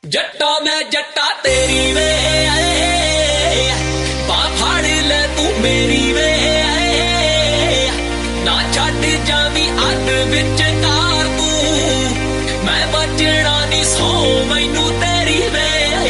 जट्टा मैं जट्टा तेरी वे बां फाड़ ले तू मेरी वे ना छड्ड जावी अग विच कार तू मैं बचना नी सौ मैनू तेरी वे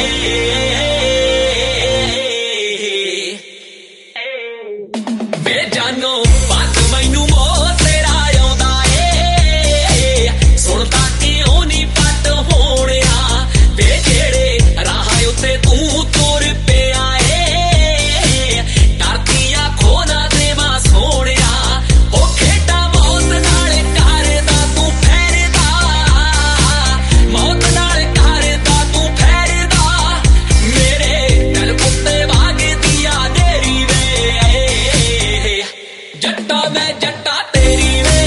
वे जानो बात मैनू मोह तेरा आउंदा ए सुणदा क्यों नी पट होणिया वे जेड़े राह उत्ते तू तुर पिया ए डरदियां खो ना देवा सोहणिया ओ खेडा मौत नाल करदा तू फेरदा मौत नाल करदा तू फेरदा मेरे दिल कुत्ते वागदिया तेरी वे जट्टा मैं जट्टा तेरी वे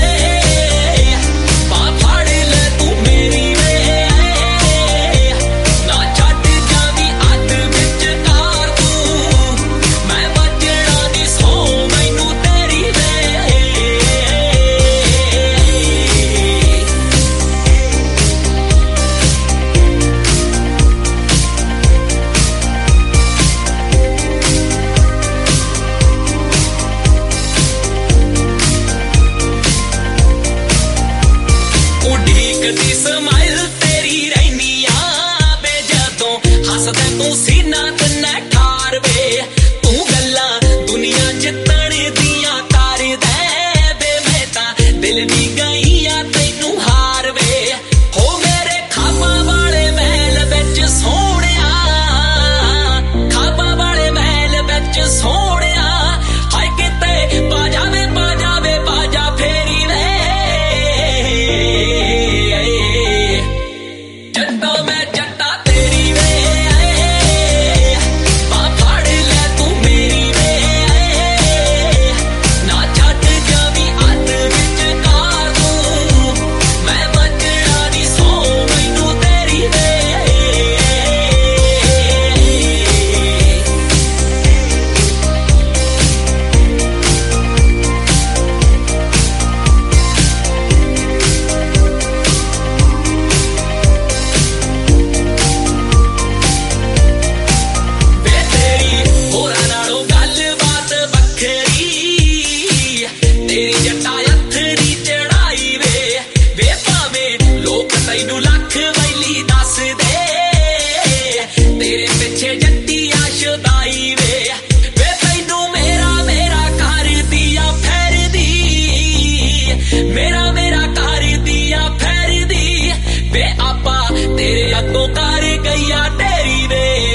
बां फाड़ ले तू मेरी वे ना छड्ड जावी अग विच कार तू मैं बचना नी सौ मैनू तेरी वे उड़ीकदी स्माइल तेरी रहनी आ बे जदों हसदा तू सीना तन्ना ठार वे तू गल्लां दुनिया जितण दियां कर दे बे मैं तां दिल दी गई आ तैनू हार वे हो मेरे खाबां वाले महल विच सोहणिया खाबां वाले महल विच सोहणिया हाय किते पा जा फेरी वे जट्टा मैं जट्टा तेरी वे बां फाड़ ले तू मेरी वे ना छड्ड जावी अग विच कार तू मैं बचना नी सौ मैनू तेरी वे वे तेरी होरां नालों गलबात बखरी तेरी जट्टा अथरी चढ़ाई वे भावें लोक तैनू लख वैली दस दे तेरे पिछे जट्टी आशदाई वे तैनू मेरा कर दिया फेर दी मेरा कर दिया फेर दी वे आपा तेरे अगों कर गईया तेरी वे